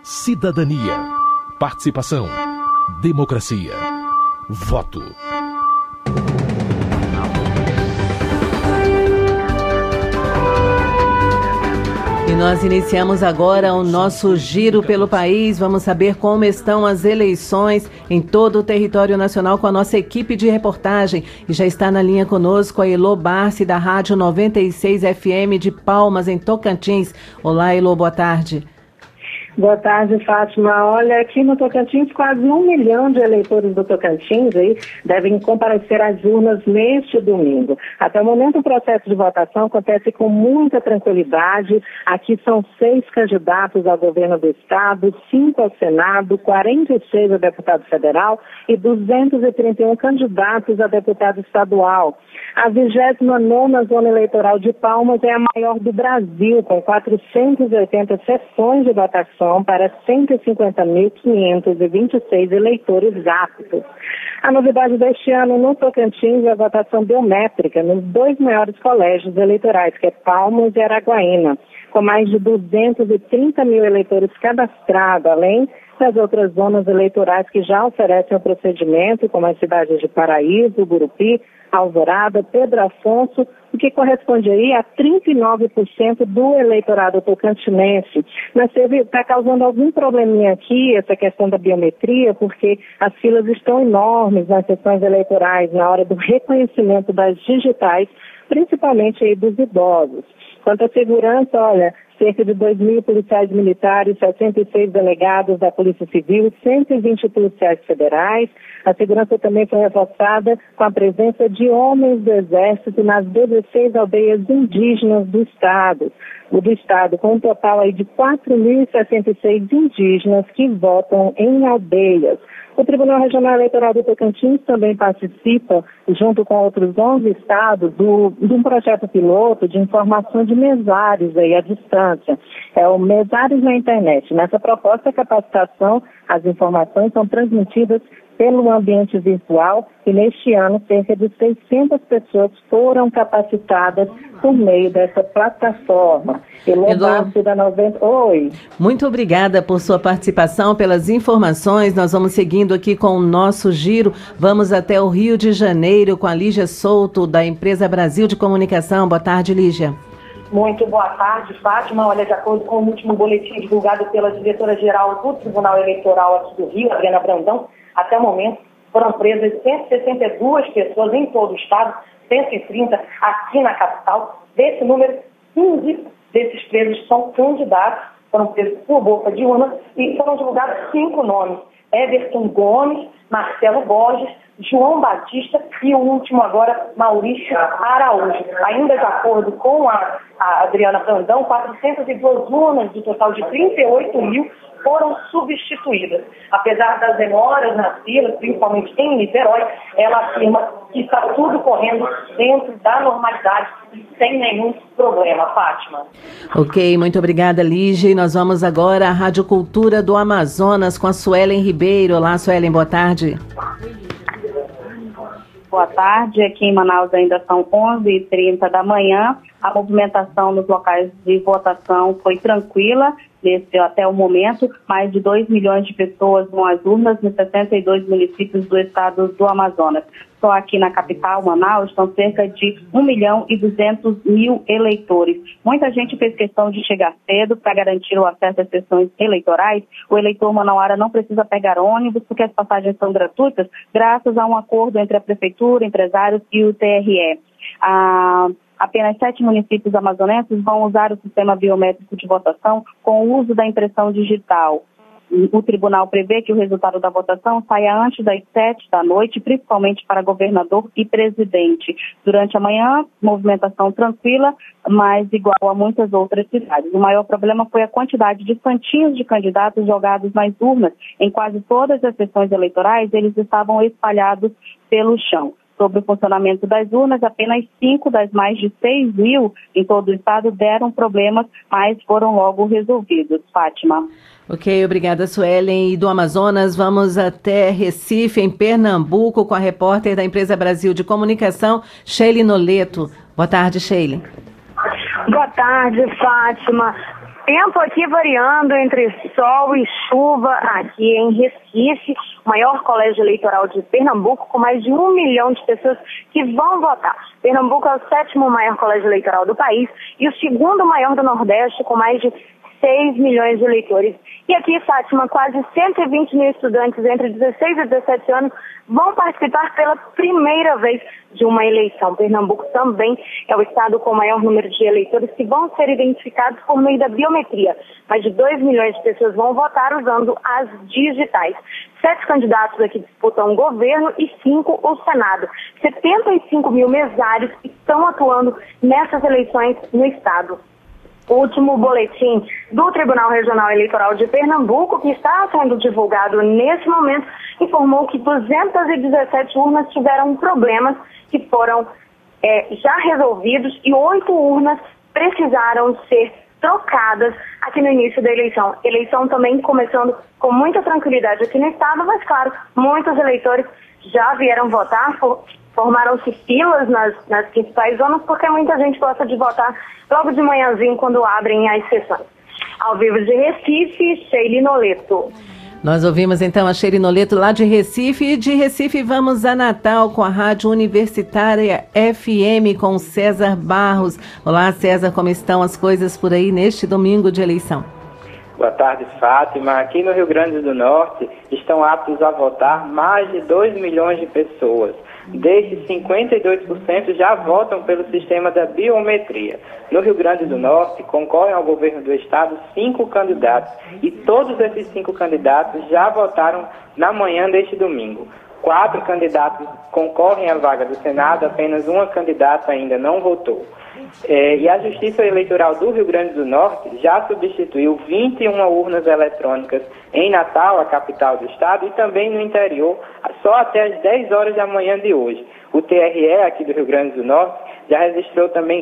Cidadania, participação, democracia, voto. E nós iniciamos agora o nosso giro pelo país. Vamos saber como estão as eleições em todo o território nacional com a nossa equipe de reportagem. E já está na linha conosco a Elô Barci, da Rádio 96 FM de Palmas, em Tocantins. Olá, Elô, boa tarde. Boa tarde, Fátima. Olha, aqui no Tocantins, quase 1 milhão de eleitores do Tocantins aí devem comparecer às urnas neste domingo. Até o momento, o processo de votação acontece com muita tranquilidade. Aqui são 6 candidatos ao governo do estado, 5 ao Senado, 46 a deputado federal e 231 candidatos a deputado estadual. A 29ª zona eleitoral de Palmas é a maior do Brasil, com 480 sessões de votação para 150.526 eleitores aptos. A novidade deste ano no Tocantins é a votação biométrica nos 2 maiores colégios eleitorais, que é Palmas e Araguaína, com mais de 230 mil eleitores cadastrados, além das outras zonas eleitorais que já oferecem o procedimento, como as cidades de Paraíso, Gurupi, Alvorada, Pedro Afonso, o que corresponde aí a 39% do eleitorado tocantinense. Mas está causando algum probleminha aqui, essa questão da biometria, porque as filas estão enormes nas sessões eleitorais, na hora do reconhecimento das digitais, principalmente aí dos idosos. Quanto à segurança, olha, cerca de 2.000 policiais militares, 66 delegados da Polícia Civil, 120 policiais federais. A segurança também foi reforçada com a presença de homens do Exército nas 16 aldeias indígenas do Estado, com um total aí de 4.066 indígenas que votam em aldeias. O Tribunal Regional Eleitoral do Tocantins também participa, junto com outros 11 estados, de um projeto piloto de informação de mesários aí à distância. É o Mesários na Internet. Nessa proposta de capacitação, as informações são transmitidas pelo ambiente virtual e neste ano cerca de 600 pessoas foram capacitadas por meio dessa plataforma. Oi. Muito obrigada por sua participação, pelas informações. Nós vamos seguindo aqui com o nosso giro. Vamos até o Rio de Janeiro com a Lígia Souto, da Empresa Brasil de Comunicação. Boa tarde, Lígia. Muito boa tarde, Fátima. Olha, de acordo com o último boletim divulgado pela diretora-geral do Tribunal Eleitoral aqui do Rio, Adriana Brandão, até o momento foram presas 162 pessoas em todo o estado, 130 aqui na capital. Desse número, 15 desses presos são candidatos, foram presos por boca de urna e foram divulgados 5 nomes: Everton Gomes, Marcelo Borges, João Batista e o último agora, Maurício Araújo. Ainda de acordo com a Adriana Brandão, 402 urnas do total de 38 mil foram substituídas. Apesar das demoras nas filas, principalmente em Niterói, ela afirma que está tudo correndo dentro da normalidade e sem nenhum problema. Fátima. Ok, muito obrigada, Lígia. E nós vamos agora à Rádio Cultura do Amazonas com a Suelen Ribeiro. Olá, Suelen, boa tarde. Boa tarde, aqui em Manaus ainda são 11h30 da manhã. A movimentação nos locais de votação foi tranquila até o momento. Mais de 2 milhões de pessoas vão às urnas nos 62 municípios do estado do Amazonas. Só aqui na capital, Manaus, estão cerca de 1.200.000 eleitores. Muita gente fez questão de chegar cedo para garantir o acesso às sessões eleitorais. O eleitor manauara não precisa pegar ônibus porque as passagens são gratuitas, graças a um acordo entre a Prefeitura, empresários e o TRE. Apenas 7 municípios amazonenses vão usar o sistema biométrico de votação com o uso da impressão digital. O tribunal prevê que o resultado da votação saia antes das 7 da noite, principalmente para governador e presidente. Durante a manhã, movimentação tranquila, mas igual a muitas outras cidades. O maior problema foi a quantidade de santinhos de candidatos jogados nas urnas. Em quase todas as sessões eleitorais, eles estavam espalhados pelo chão. Sobre o funcionamento das urnas, apenas 5 das mais de 6 mil em todo o estado deram problemas, mas foram logo resolvidos. Fátima. Ok, obrigada, Suelen. E do Amazonas, vamos até Recife, em Pernambuco, com a repórter da Empresa Brasil de Comunicação, Sheile Noleto. Boa tarde, Sheile. Boa tarde, Fátima. Tempo aqui variando entre sol e chuva aqui em Recife, o maior colégio eleitoral de Pernambuco, com mais de 1 milhão de pessoas que vão votar. Pernambuco é o 7º maior colégio eleitoral do país e o 2º maior do Nordeste, com mais de 6 milhões de eleitores. E aqui, Fátima, quase 120 mil estudantes entre 16 e 17 anos vão participar pela primeira vez de uma eleição. Pernambuco também é o estado com o maior número de eleitores que vão ser identificados por meio da biometria. Mais de 2 milhões de pessoas vão votar usando as digitais. 7 candidatos aqui disputam o governo e 5 o Senado. 75 mil mesários estão atuando nessas eleições no estado. O último boletim do Tribunal Regional Eleitoral de Pernambuco, que está sendo divulgado nesse momento, informou que 217 urnas tiveram problemas que foram já resolvidos e 8 urnas precisaram ser trocadas aqui no início da eleição. Eleição também começando com muita tranquilidade aqui no estado, mas claro, muitos eleitores já vieram votar, formaram-se filas nas principais zonas, porque muita gente gosta de votar logo de manhãzinho quando abrem as sessões. Ao vivo de Recife, Sheila Noleto. Nós ouvimos então a Sheila Noleto lá de Recife, e de Recife vamos a Natal com a Rádio Universitária FM com César Barros. Olá, César, como estão as coisas por aí neste domingo de eleição? Boa tarde, Fátima. Aqui no Rio Grande do Norte estão aptos a votar mais de 2 milhões de pessoas. Desses, 52% já votam pelo sistema da biometria. No Rio Grande do Norte, concorrem ao governo do estado 5 candidatos e todos esses 5 candidatos já votaram na manhã deste domingo. 4 candidatos concorrem à vaga do Senado, apenas uma candidata ainda não votou. E a Justiça Eleitoral do Rio Grande do Norte já substituiu 21 urnas eletrônicas em Natal, a capital do estado, e também no interior, só até as 10 horas da manhã de hoje. O TRE aqui do Rio Grande do Norte já registrou também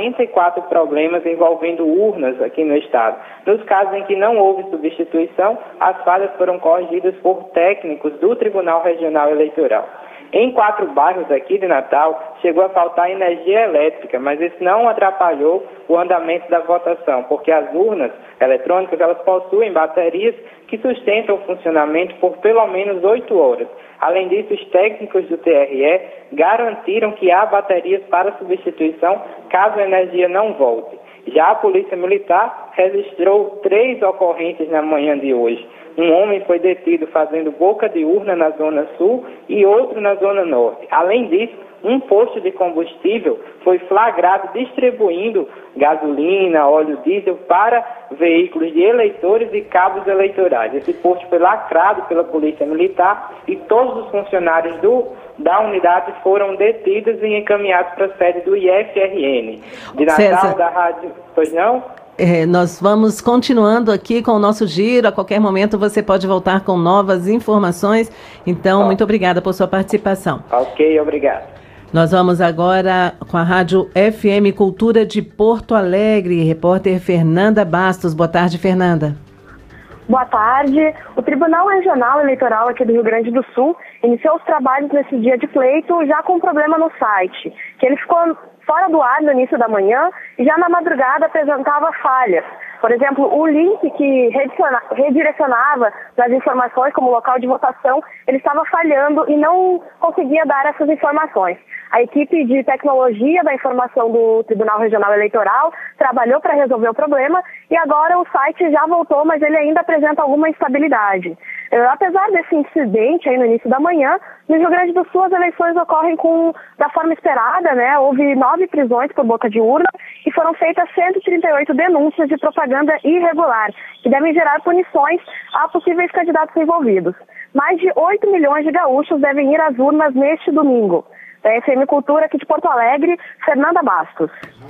44 problemas envolvendo urnas aqui no estado. Nos casos em que não houve substituição, as falhas foram corrigidas por técnicos do Tribunal Regional Eleitoral. Em 4 bairros aqui de Natal, chegou a faltar energia elétrica, mas isso não atrapalhou o andamento da votação, porque as urnas eletrônicas elas possuem baterias que sustentam o funcionamento por pelo menos 8 horas. Além disso, os técnicos do TRE garantiram que há baterias para substituição caso a energia não volte. Já a Polícia Militar registrou 3 ocorrências na manhã de hoje. Um homem foi detido fazendo boca de urna na Zona Sul e outro na Zona Norte. Além disso, um posto de combustível foi flagrado distribuindo gasolina, óleo diesel para veículos de eleitores e cabos eleitorais. Esse posto foi lacrado pela Polícia Militar e todos os funcionários da unidade foram detidos e encaminhados para a sede do IFRN. De Natal, César, da rádio... Pois não? Nós vamos continuando aqui com o nosso giro. A qualquer momento você pode voltar com novas informações. Então, muito obrigada por sua participação. Ok, obrigado. Nós vamos agora com a Rádio FM Cultura de Porto Alegre. Repórter Fernanda Bastos. Boa tarde, Fernanda. Boa tarde. O Tribunal Regional Eleitoral aqui do Rio Grande do Sul iniciou os trabalhos nesse dia de pleito já com um problema no site, que ele ficou fora do ar no início da manhã e já na madrugada apresentava falhas. Por exemplo, o link que redirecionava as informações como local de votação, ele estava falhando e não conseguia dar essas informações. A equipe de tecnologia da informação do Tribunal Regional Eleitoral trabalhou para resolver o problema e agora o site já voltou, mas ele ainda apresenta alguma instabilidade. Apesar desse incidente aí no início da manhã, no Rio Grande do Sul as eleições ocorrem da forma esperada, né? Houve 9 prisões por boca de urna e foram feitas 138 denúncias de propaganda irregular, que devem gerar punições a possíveis candidatos envolvidos. Mais de 8 milhões de gaúchos devem ir às urnas neste domingo. Da FM Cultura aqui de Porto Alegre, Fernanda Bastos.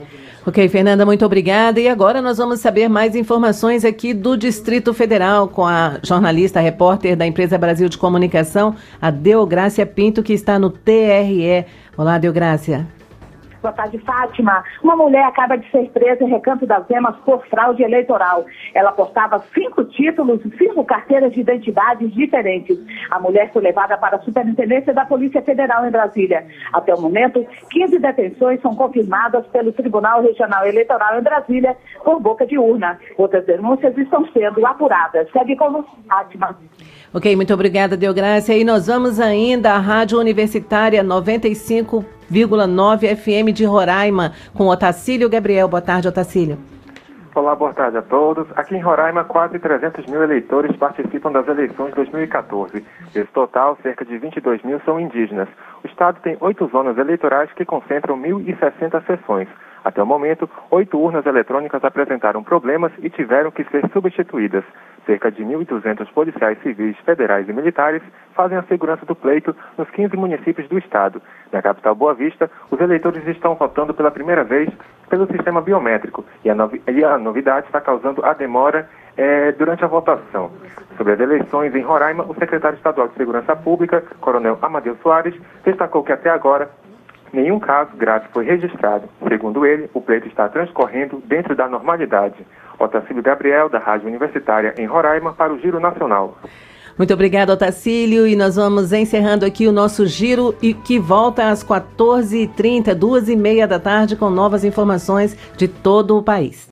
Ok, Fernanda, muito obrigada. E agora nós vamos saber mais informações aqui do Distrito Federal com a jornalista, repórter da Empresa Brasil de Comunicação, a Deográcia Pinto, que está no TRE. Olá, Deográcia. Boa tarde, Fátima. Uma mulher acaba de ser presa em Recanto das Emas por fraude eleitoral. Ela portava 5 títulos e 5 carteiras de identidades diferentes. A mulher foi levada para a Superintendência da Polícia Federal em Brasília. Até o momento, 15 detenções são confirmadas pelo Tribunal Regional Eleitoral em Brasília por boca de urna. Outras denúncias estão sendo apuradas. Segue como Fátima. Ok, muito obrigada, Deográcia. E nós vamos ainda à Rádio Universitária 95,9 FM de Roraima, com Otacílio Gabriel. Boa tarde, Otacílio. Olá, boa tarde a todos. Aqui em Roraima, quase 300 mil eleitores participam das eleições de 2014. Desse total, cerca de 22 mil são indígenas. O estado tem 8 zonas eleitorais que concentram 1.060 sessões. Até o momento, 8 urnas eletrônicas apresentaram problemas e tiveram que ser substituídas. Cerca de 1.200 policiais civis, federais e militares fazem a segurança do pleito nos 15 municípios do estado. Na capital Boa Vista, os eleitores estão votando pela primeira vez pelo sistema biométrico e a novidade está causando a demora durante a votação. Sobre as eleições em Roraima, o secretário estadual de Segurança Pública, Coronel Amadeu Soares, destacou que até agora nenhum caso grave foi registrado. Segundo ele, o pleito está transcorrendo dentro da normalidade. Otacílio Gabriel, da Rádio Universitária em Roraima, para o Giro Nacional. Muito obrigada, Otacílio. E nós vamos encerrando aqui o nosso giro, que volta às 14h30, 2h30 da tarde, com novas informações de todo o país.